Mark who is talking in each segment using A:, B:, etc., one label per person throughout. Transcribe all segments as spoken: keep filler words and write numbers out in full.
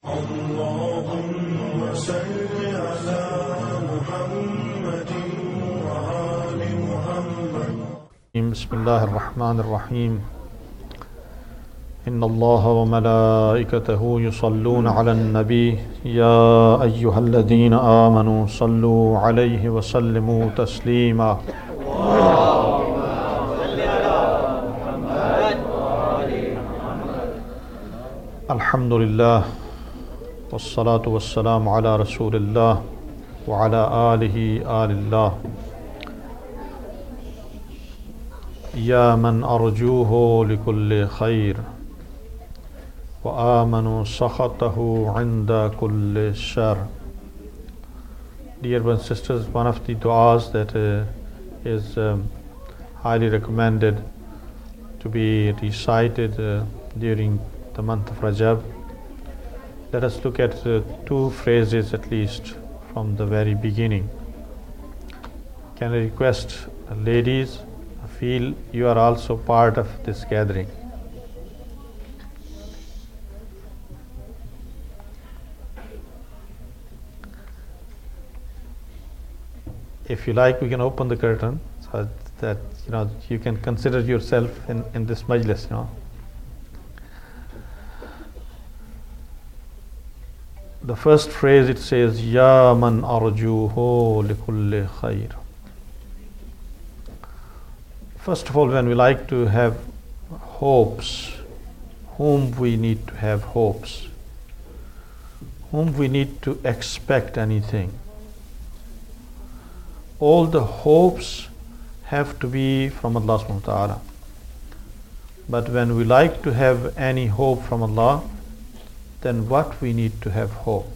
A: اللهم صل على محمد وآل محمد.
B: بسم الله الرحمن الرحيم. إن الله وملائكته يصلون على النبي يا أيها الذين آمنوا صلوا عليه وسلموا تسليما. الحمد لله والصلاة والسلام على رسول الله وعلى آله آل الله. يا من أرجوه لكل خير وآمنوا سخطه عند كل شر. Dear brothers and sisters, one of the du'as that uh, is um, highly recommended to be recited uh, during the month of Rajab. Let us look at uh, two phrases at least from the very beginning. Can I request uh, ladies, feel you are also part of this gathering. If you like, we can open the curtain so that you know you can consider yourself in, in this majlis, you know. The first phrase, it says, Ya man arjuhu likulli khair. First of all, when we like to have hopes, whom we need to have hopes, whom we need to expect anything, all the hopes have to be from Allah subhanahu wa ta'ala. But when we like to have any hope from Allah, then what we need to have hope?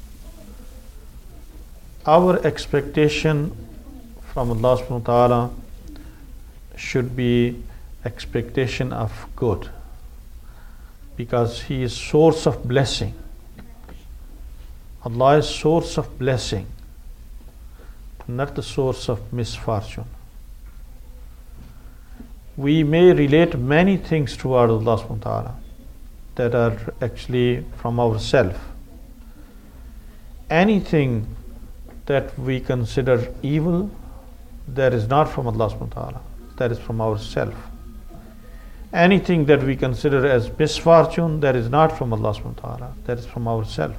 B: Our expectation from Allah subhanahu wa ta'ala should be expectation of good, because He is source of blessing. Allah is source of blessing, not the source of misfortune. We may relate many things toward Allah subhanahu wa ta'ala that are actually from ourselves. Anything that we consider evil, that is not from Allah subhanahu wa ta'ala, that is from ourselves. Anything that we consider as misfortune, that is not from Allah subhanahu wa ta'ala, that is from ourselves.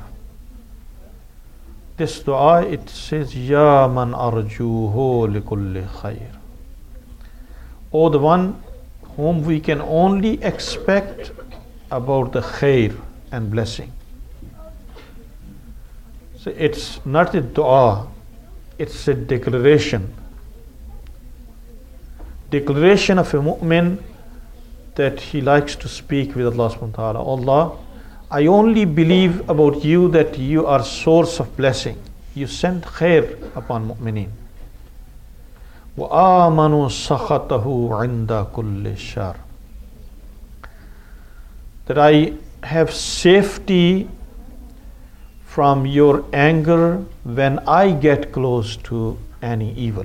B: This dua, it says, Ya man arjuhu likulli khair. O the one whom we can only expect about the khair and blessing. So it's not a dua, it's a declaration. Declaration of a mu'min that he likes to speak with Allah subhanahu wa ta'ala. Allah, I only believe about you that you are source of blessing. You send khair upon mu'mineen. وَآمَنُوا سَخَطَهُ عِنْدَ كُلِّ شَرٍ. That I have safety from your anger when I get close to any evil.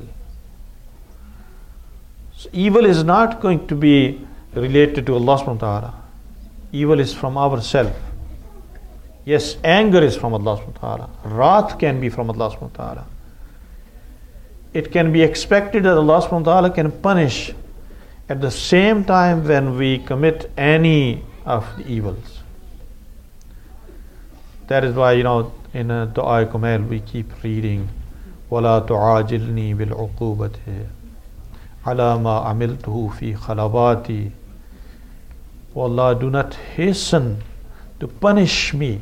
B: So evil is not going to be related to Allah subhanahu wa ta'ala. Evil is from ourselves. Yes, anger is from Allah subhanahu wa ta'ala. Wrath can be from Allah subhanahu wa ta'ala. It can be expected that Allah subhanahu wa ta'ala can punish at the same time when we commit any of the evils. That is why, you know, in a Dua Kumail we keep reading, وَلَا تُعَاجِلْنِي بِالْعُقُوبَةِ عَلَى مَا عَمِلْتُهُ فِي خَلَوَاتِي. O Allah, do not hasten to punish me.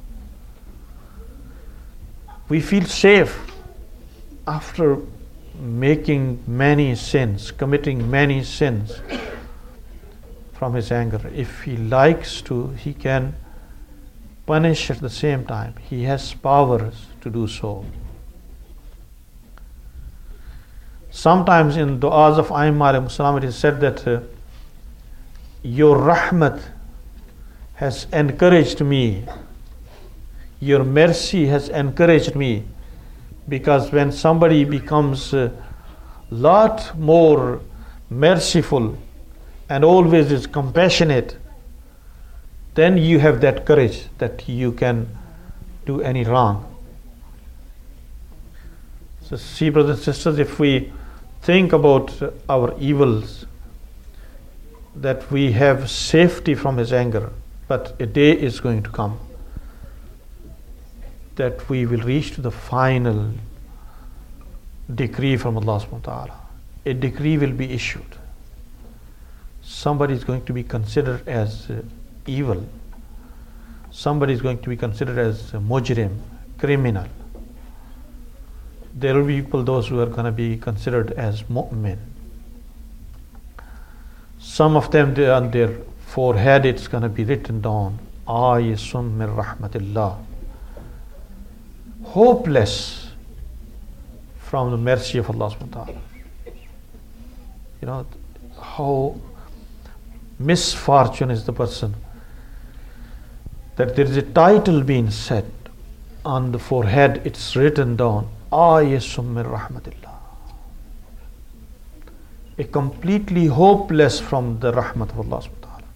B: We feel safe after making many sins, committing many sins, from His anger. If He likes to, He can punish at the same time. He has powers to do so. Sometimes in du'as of Aimma alayhi salam, it is said that uh, your rahmat has encouraged me, your mercy has encouraged me, because when somebody becomes a lot more merciful and always is compassionate, then you have that courage that you can do any wrong. So see, brothers and sisters, if we think about our evils, that we have safety from his anger, but a day is going to come that we will reach to the final decree from Allah subhanahu wa ta'ala. A decree will be issued. Somebody is going to be considered as uh, evil. Somebody is going to be considered as a mujrim, criminal. There will be people, those who are going to be considered as mu'min. Some of them, they, on their forehead, it's going to be written down, Ayisun min rahmatillah. Hopeless from the mercy of Allah subhanahu wa ta'ala. You know, how misfortune is the person that there is a title being set on the forehead, it's written down, Ayisun min rahmatillah. A completely hopeless from the rahmat of Allah subhanahu wa ta'ala.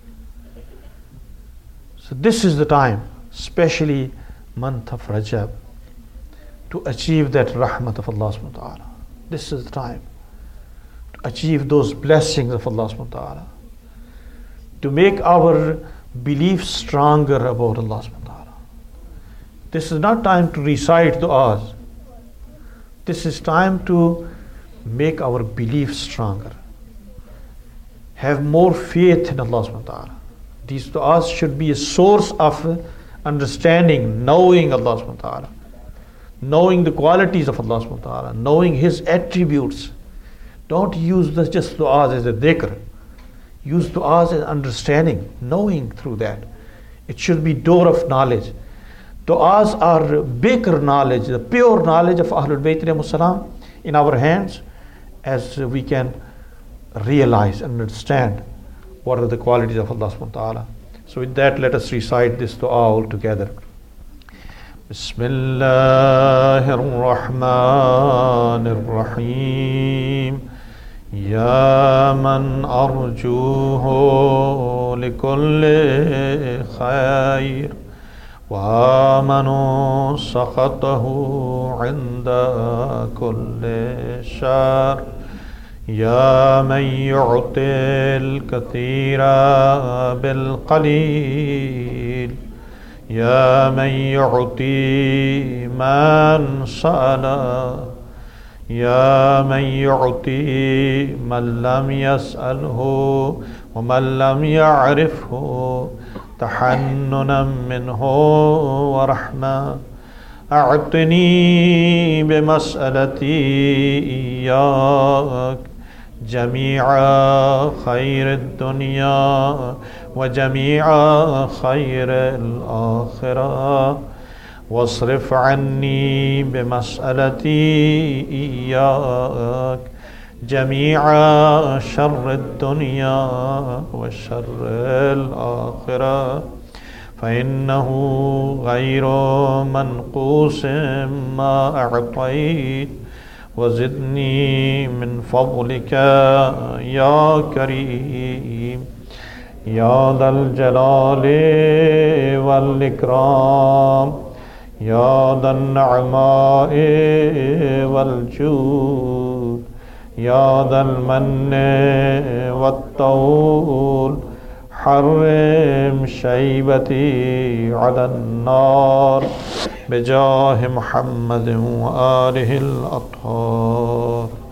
B: So this is the time, especially month of Rajab, to achieve that rahmat of Allah subhanahu wa ta'ala. This is the time to achieve those blessings of Allah subhanahu wa ta'ala, to make our belief stronger about Allah subhanahu wa ta'ala. This is not time to recite du'as. This is time to make our belief stronger. Have more faith in Allah subhanahu wa ta'ala. These du'as should be a source of understanding, knowing Allah subhanahu wa ta'ala, knowing the qualities of Allah subhanahu wa ta'ala, knowing His attributes. Don't use the just du'as as a dhikr. Use du'as as understanding, knowing through that. It should be door of knowledge. Du'as are bikr knowledge, the pure knowledge of Ahlul Bayt alayhimus salam in our hands, as we can realize and understand what are the qualities of Allah subhanahu wa ta'ala. So with that, let us recite this dua all together. Bismillahir Rahmanir Rahim. Ya man arjuhu likulli khair wa amanu sakhatahu inda kulli shar. Ya man yu'til kathira bil qalil. Ya man yu'ti man sa'ala. Ya man yu'ti man lam yas'alhu wa man lam ya'rifhu tahannunan minhu wa rahma. أعطني بمسألتي إياك جميع خير الدنيا وجميع خير الآخرة واصرف عني بمسألتي إياك جميع شر الدنيا وشر الآخرة فإنه غير منقوص ما أعطيت وزدني من فضلك يا كريم يا ذا الجلال والإكرام يا ذا النعماء والجود يا ذا المن والطول حرم شيبتي على النار بجاه محمد وآله الأطهار.